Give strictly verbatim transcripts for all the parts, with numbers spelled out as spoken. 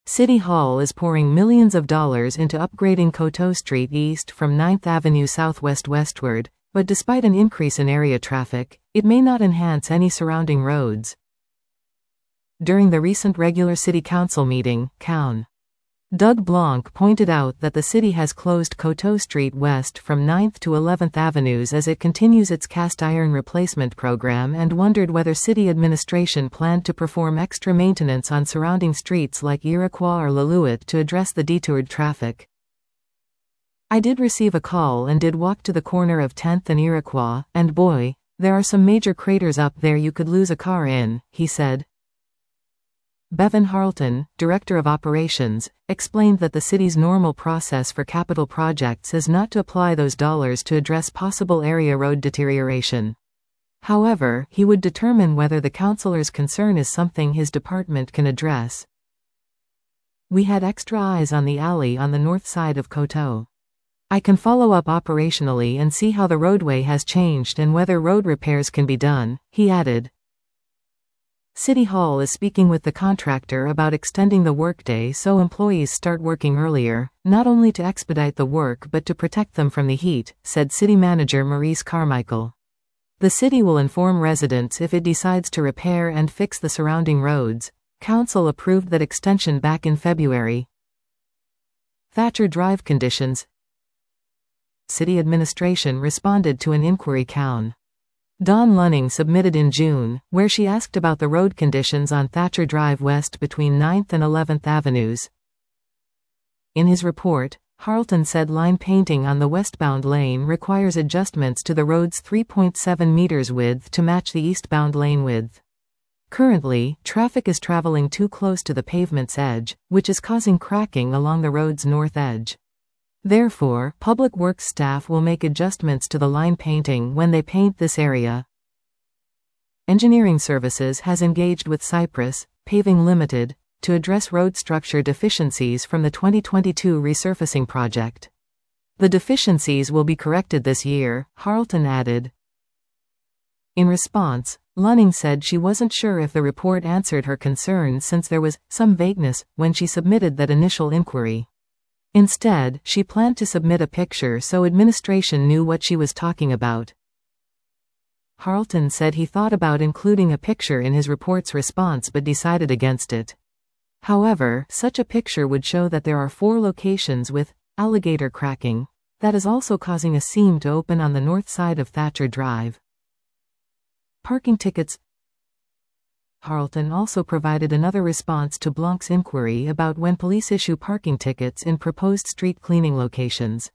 City Hall is pouring millions of dollars into upgrading Coteau Street east from ninth Avenue southwest westward, but despite an increase in area traffic, it may not enhance any surrounding roads. During the recent regular City Council meeting, Coun. Doug Blanc pointed out that the city has closed Coteau Street west from ninth to eleventh Avenues as it continues its cast iron replacement program and wondered whether city administration planned to perform extra maintenance on surrounding streets like Iroquois or Lillooet to address the detoured traffic. "I did receive a call and did walk to the corner of tenth and Iroquois, and boy, there are some major craters up there you could lose a car in," he said. Bevan Harleton, Director of Operations, explained that the city's normal process for capital projects is not to apply those dollars to address possible area road deterioration. However, he would determine whether the councillor's concern is something his department can address. "We had extra eyes on the alley on the north side of Coteau. I can follow up operationally and see how the roadway has changed and whether road repairs can be done," he added. City Hall is speaking with the contractor about extending the workday so employees start working earlier, not only to expedite the work but to protect them from the heat, said City Manager Maurice Carmichael. The city will inform residents if it decides to repair and fix the surrounding roads. Council approved that extension back in February. Thatcher Drive conditions. City administration responded to an inquiry Coun. Dawn Lunning submitted in June, where she asked about the road conditions on Thatcher Drive west between ninth and eleventh Avenues. In his report, Harleton said line painting on the westbound lane requires adjustments to the road's three point seven meters width to match the eastbound lane width. Currently, traffic is traveling too close to the pavement's edge, which is causing cracking along the road's north edge. Therefore, Public Works staff will make adjustments to the line painting when they paint this area. Engineering Services has engaged with Cypress Paving Limited to address road structure deficiencies from the twenty twenty-two resurfacing project. The deficiencies will be corrected this year, Harleton added. In response, Lunning said she wasn't sure if the report answered her concerns since there was some vagueness when she submitted that initial inquiry. Instead, she planned to submit a picture so administration knew what she was talking about. Harleton said he thought about including a picture in his report's response but decided against it. However, such a picture would show that there are four locations with alligator cracking that is also causing a seam to open on the north side of Thatcher Drive. Parking tickets. Harleton also provided another response to Blanc's inquiry about when police issue parking tickets in proposed street cleaning locations.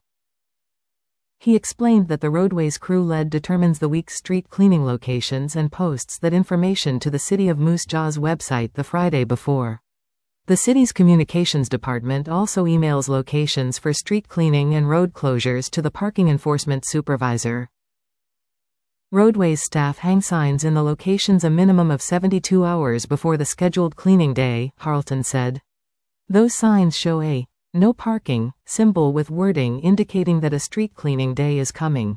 He explained that the roadways crew-led determines the week's street cleaning locations and posts that information to the City of Moose Jaw's website the Friday before. The city's communications department also emails locations for street cleaning and road closures to the parking enforcement supervisor. Roadways staff hang signs in the locations a minimum of seventy-two hours before the scheduled cleaning day, Harleton said. Those signs show a "no parking" symbol with wording indicating that a street cleaning day is coming.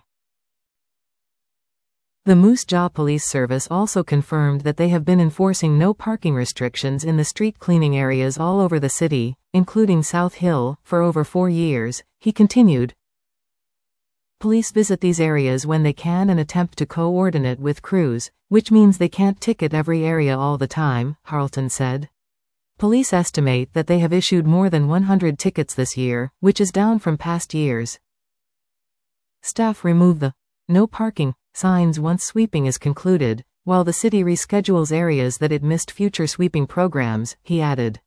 The Moose Jaw Police Service also confirmed that they have been enforcing no parking restrictions in the street cleaning areas all over the city, including South Hill, for over four years, he continued. Police visit these areas when they can and attempt to coordinate with crews, which means they can't ticket every area all the time, Harleton said. Police estimate that they have issued more than one hundred tickets this year, which is down from past years. Staff remove the "no parking" signs once sweeping is concluded, while the city reschedules areas that it missed future sweeping programs, he added.